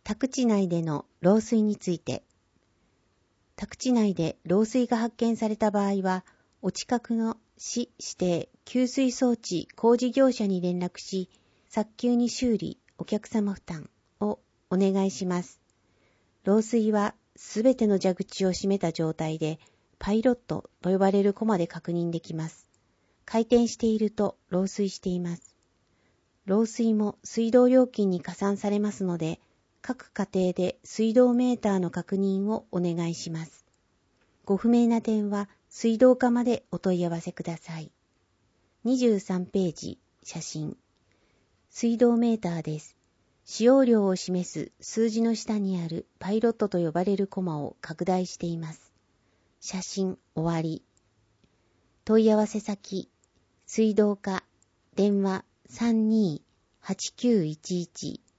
宅地内での漏水について。宅地内で漏水が発見された場合は、お近くの市指定給水装置工事業者に連絡し、早急に修理、お客様負担をお願いします。漏水はすべての蛇口を閉めた状態で、パイロットと呼ばれるコマで確認できます。回転していると漏水しています。漏水も水道料金に加算されますので、各家庭で水道メーターの確認をお願いします。ご不明な点は水道課までお問い合わせください。23ページ、写真。水道メーターです。使用量を示す数字の下にあるパイロットと呼ばれるコマを拡大しています。写真終わり。問い合わせ先、水道課、電話32-8911